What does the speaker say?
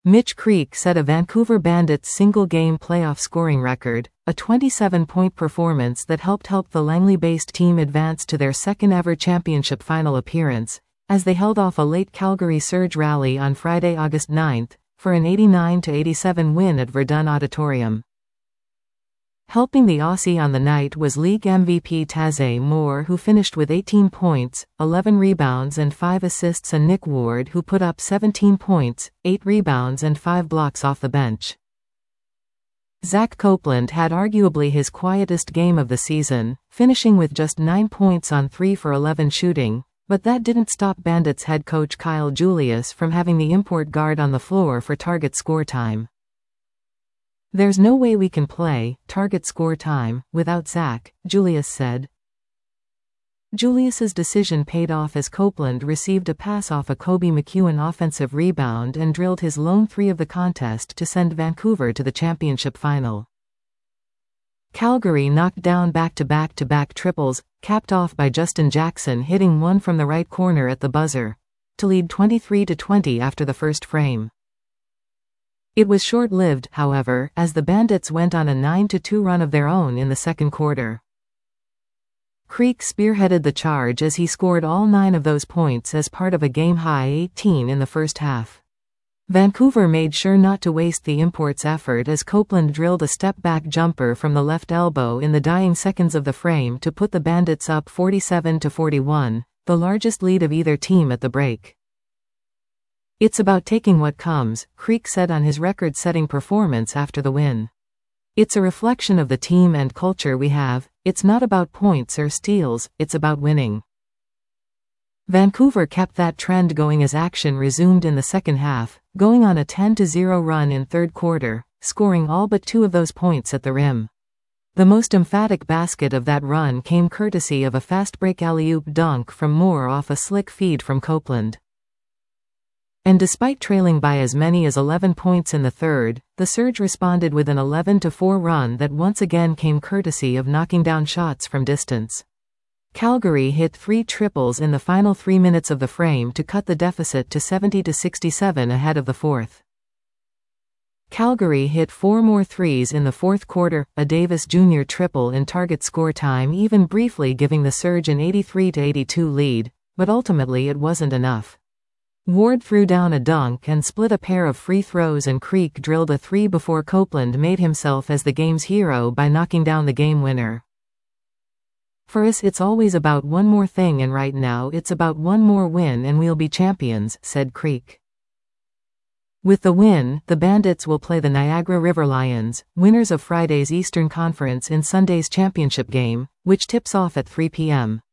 Mitch Creek set a Vancouver Bandits single-game playoff scoring record, a 27-point performance that helped the Langley-based team advance to their second-ever championship final appearance, as they held off a late Calgary Surge rally on Friday, August 9, for an 89-87 win at Verdun Auditorium. Helping the Aussie on the night was league MVP Taze Moore, who finished with 18 points, 11 rebounds and 5 assists, and Nick Ward, who put up 17 points, 8 rebounds and 5 blocks off the bench. Zach Copeland had arguably his quietest game of the season, finishing with just 9 points on 3 for 11 shooting, but that didn't stop Bandits head coach Kyle Julius from having the import guard on the floor for target score time. "There's no way we can play target score time without Zach," Julius said. Julius's decision paid off as Copeland received a pass off a Kobe McEwen offensive rebound and drilled his lone 3 of the contest to send Vancouver to the championship final. Calgary knocked down back-to-back triples, capped off by Justin Jackson hitting one from the right corner at the buzzer, to lead 23-20 after the first frame. It was short-lived, however, as the Bandits went on a 9-2 run of their own in the second quarter. Creek spearheaded the charge as he scored all 9 of those points as part of a game-high 18 in the first half. Vancouver made sure not to waste the import's effort as Copeland drilled a step-back jumper from the left elbow in the dying seconds of the frame to put the Bandits up 47-41, the largest lead of either team at the break. "It's about taking what comes," Creek said on his record-setting performance after the win. "It's a reflection of the team and culture we have. It's not about points or steals, it's about winning." Vancouver kept that trend going as action resumed in the second half, going on a 10-0 run in third quarter, scoring all but 2 of those points at the rim. The most emphatic basket of that run came courtesy of a fast-break alley-oop dunk from Moore off a slick feed from Copeland. And despite trailing by as many as 11 points in the third, the Surge responded with an 11-4 run that once again came courtesy of knocking down shots from distance. Calgary hit 3 triples in the final 3 minutes of the frame to cut the deficit to 70-67 ahead of the fourth. Calgary hit 4 more threes in the fourth quarter, a Davis Jr. triple in target score time even briefly giving the Surge an 83-82 lead, but ultimately it wasn't enough. Ward threw down a dunk and split a pair of free throws, and Creek drilled a 3 before Copeland made himself as the game's hero by knocking down the game winner. "For us it's always about one more thing, and right now it's about one more win and we'll be champions," said Creek. With the win, the Bandits will play the Niagara River Lions, winners of Friday's Eastern Conference, in Sunday's championship game, which tips off at 3 p.m.